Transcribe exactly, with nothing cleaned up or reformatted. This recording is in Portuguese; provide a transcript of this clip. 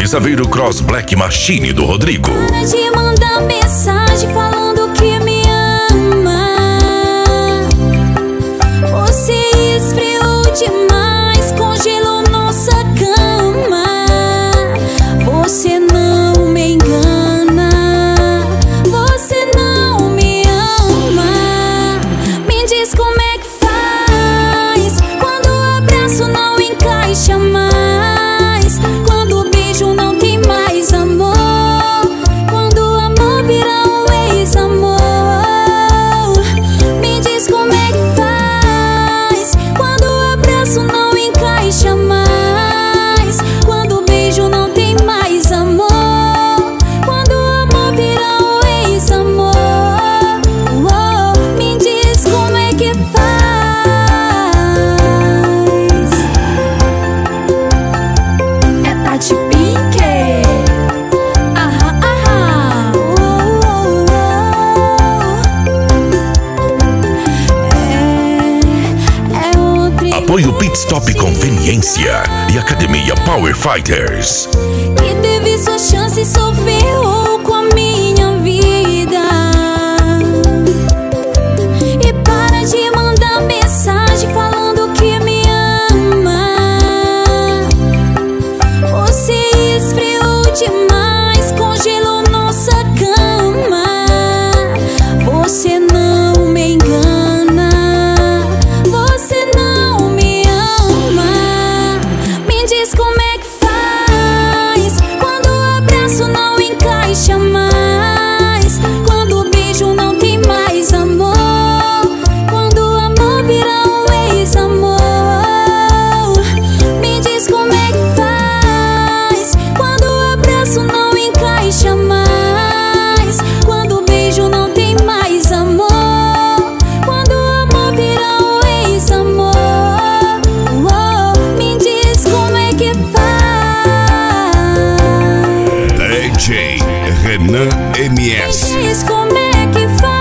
e Saveiro Cross Black Machine do Rodrigo. Para de mandar mensagem falando que me ama. Você esfriou demais, congelou nossa cama. Você não me engana, você não me ama. Me diz como é que faz quando o abraço não encaixa mais, quando o beijo não tem mais amor, quando o amor vira um ex-amor. Me diz como é que faz quando o abraço não encaixa mais, quando o beijo não tem mais amor, quando o amor vira um ex-amor. Oh, me diz como é que faz. É Tati Pink. Aham, aham. Oh, oh, oh. É, é outra. Apoio Pit Stop Conveniência e Academia Power Fighters. Que teve sua chance e só ferrou com a minha vida. E para de mandar mensagem falando que me ama. Você esfriou demais, congelou nossa cama. Você não me engana, você não me ama. Me diz como é que faz quando o abraço não encaixa mais, quando o beijo não tem mais amor, quando o amor vira um ex-amor. Me diz como é que faz quando o abraço não encaixa mais, quando o beijo não tem mais amor, quando o amor vira um ex-amor. Oh, me diz como é que faz. D J Renan M S. Me diz como é que faz.